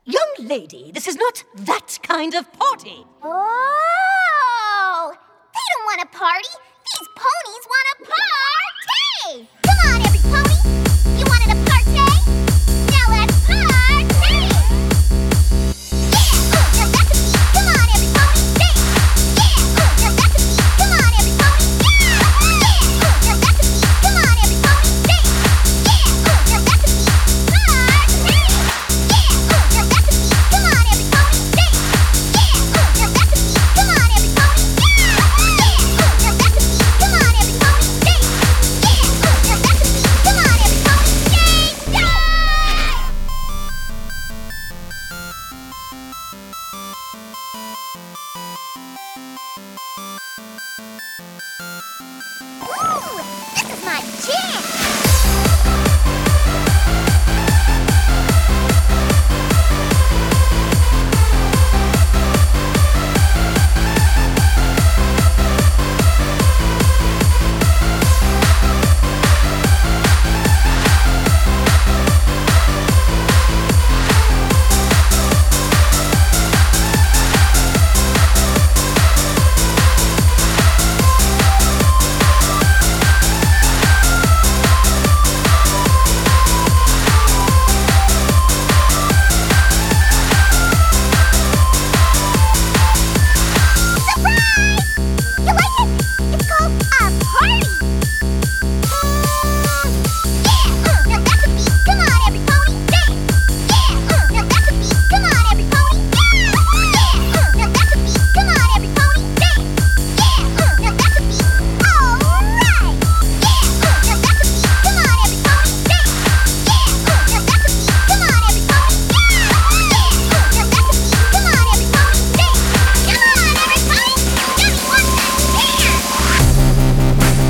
Young lady, this is not that kind of party. Oh! They don't want a party. These ponies want a party! Come on, every pony! You wanted a party? Now let's party! Yeah! Your recipe! Come on, every pony! Sing! Yeah! Your recipe! Come on, every pony! Yeah! Your recipe! Come on, every pony! Sing! Yeah! Your recipe! Party! Yeah! Your recipe! Come on, every pony! Sing! Yeah! Your recipe! Come on, every pony! Yeah! Your recipe! Come on, every pony! Sing! Yeah! Your recipe! Come on, every pony! Sing! Yeah! Ooh, this is my jam! You like it? It's called a party! Yeah! Your recipe! Come on, every pony! Sing! Yeah! Your recipe! Come on, every pony! Yeah! Your recipe! Come on, every pony! Sing! Yeah! Your recipe! Alright! Yeah! Your recipe! Come on, every pony! Sing! Yeah! Your recipe! Come on, every pony! Yeah! Your recipe! Come on, every pony! Sing! Come on, every pony! Just want to dance!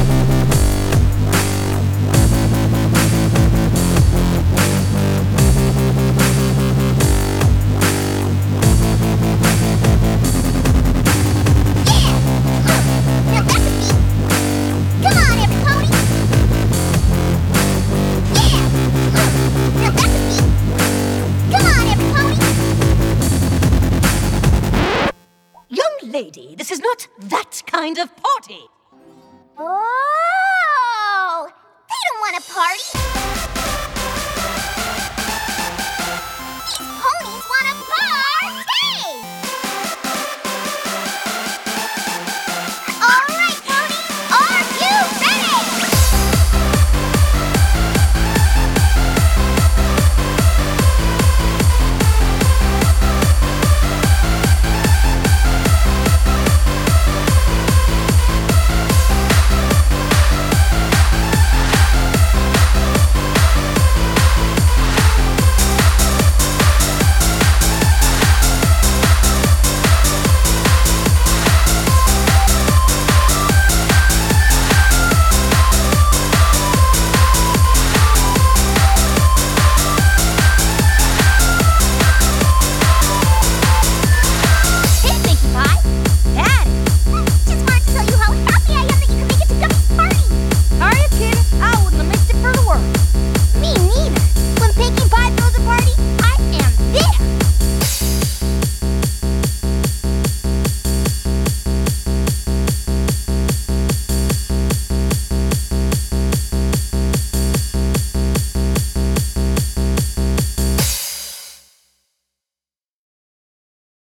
Your recipe! Come on, every pony! Yeah! Your recipe! Come on, every pony! Young lady, this is not that kind of party. Oh! They don't want a party! These ponies want a party!